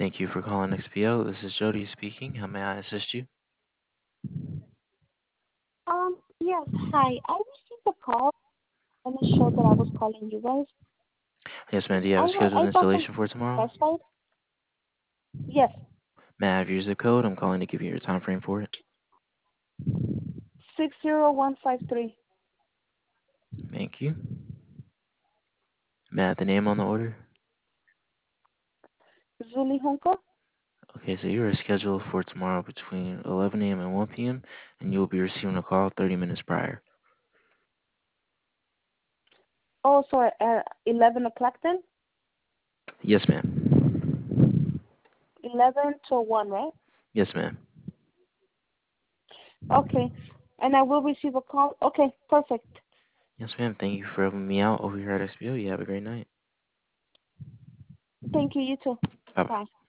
Thank you for calling XPO. This is Jody speaking. How may I assist you? Yes, hi. I received a call and it showed that I was calling you guys. Yes, ma'am. Do you have a scheduled I bought some installation for tomorrow? website. Yes, May I have your zip code? I'm calling to give you your time frame for it. 60153. Thank you. May I have the name on the order? Zuli Hunko. Okay, so you are scheduled for tomorrow between 11 a.m. and 1 p.m., and you will be receiving a call 30 minutes prior. Oh, sorry, 11 o'clock then? Yes, ma'am. 11 to 1, right? Yes, ma'am. Okay. And I will receive a call. Okay, perfect. Yes, ma'am. Thank you for helping me out over here at XPO. You have a great night. Thank you, you too. Bye-bye. Bye.